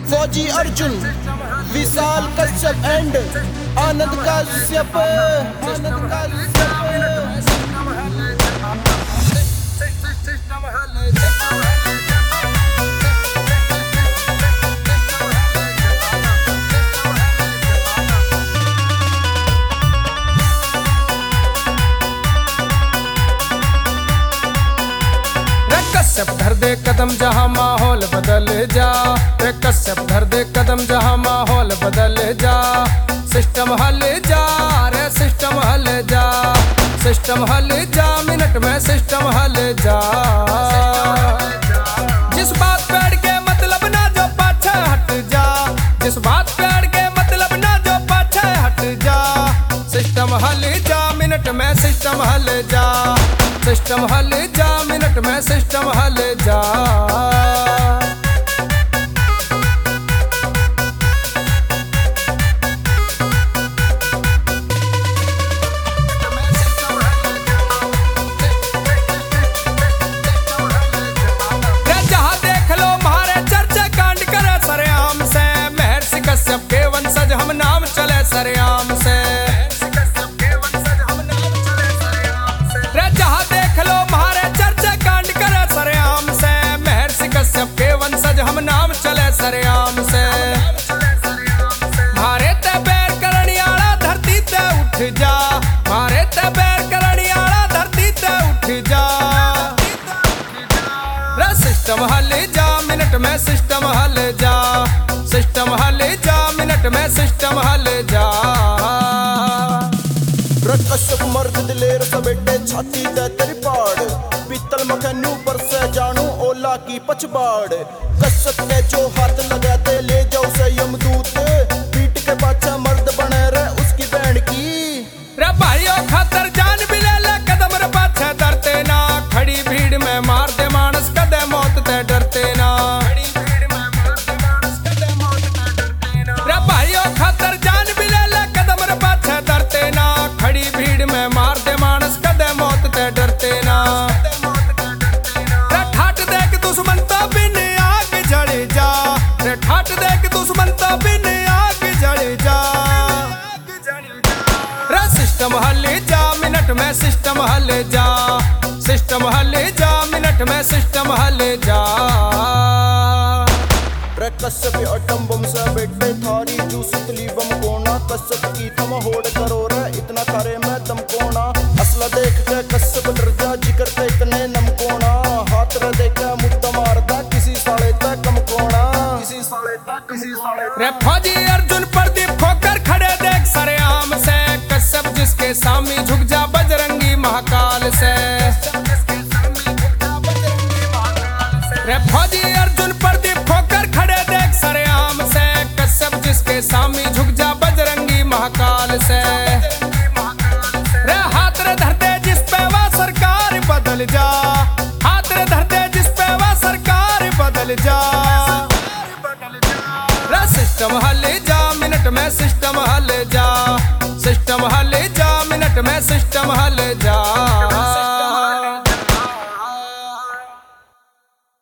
फौजी अर्जुन, विशाल कश्यप एंड आनंद काश्यप। कश्यप धर दे कदम जहाँ माहौल बदल जा। रे कश्यप धर दे कदम जहाँ माहौल बदल जा। सिस्टम हल जा, रे सिस्टम हल जा। सिस्टम हल जा, मिनट में सिस्टम हल जा। जिस बात पेड़ के मतलब ना जो पाछे हट जा। जिस बात पेड़ के मतलब ना जो पाछे हट जा। सिस्टम हल जा, मिनट में सिस्टम हल जा। सिस्टम हल जा, मिनट में सिस्टम हल जा। जहाँ देख लो म्हारे चर्चे कांड करे सरेआम से। महर्षि कश्यप के वंशज हम नाम चले सरेआम से। हम नाम चले सरेआम से। मारे ते बैर करनियाला धरती ते उठ जा। मारे ते बैर करनियाला धरती ते उठ जा। रे सिस्टम हल जा, मिनट में सिस्टम हल जा। सिस्टम हल जा, मिनट में सिस्टम हल जा। कश्यप मर्द दिलेर सवेटे छाती दे तेरी पाड़। पीतल मखनू पर से जानू ओला की पछबाड़। कश्यप के जो हाथ लगा दे ले जाओ से यमदूत। पीठ के पाछा मर्द बने रे उसकी बहन की। रे भाइयों खातर जान भी ले ले कदम रे पाछे डरते ना। खड़ी भीड़ में मार दे मानस कदे मौत ते डरते ना। रे भाइयों खातर जान भी ले ले कदम रे पाछे डरते ना। खड़ी भीड़ में मार दे मानस कदे मौत ते डरते ना। रे ठाट देख दुश्मन तो बिन आग जल जा। रे ठाट देख दुश्मन तो बिन आग जल जा। रे सिस्टम हल जा, मिनट में सिस्टम हल जा। सिस्टम हल जा, मिनट में सिस्टम हल जा। रे कश्यप अटम बम से बेटे थारी जू सुतली बम कोना। कश्यप की थम होड़ करो रे इतना करे मैं दम कोना। असला देख के कश्यप डर जा, जिगर के इतने नम कोना। हाथ रे देखे मुद्दा मारदा किसी साले तक कम कोना। किसी साले तक किसी साले रे फौजी अर्जुन प्रदीप खोकर खड़े देख सरेआम से। कश्यप जिसके सामने झुक जा बजरंगी महाकाल से। रे फौजी अर्जुन प्रदीप खोकर खड़े देख सरेआम से। कश्यप जिसके सामने झुक जा बजरंगी महाकाल से। रे हाथ रे धरते जिस पे वह सरकार बदल जा। हाथ रे धरते जिस पे वह सरकार बदल जा। रे सिस्टम हल जा, मिनट में सिस्टम हल जा। सिस्टम हल जा, मिनट में सिस्टम हल जा।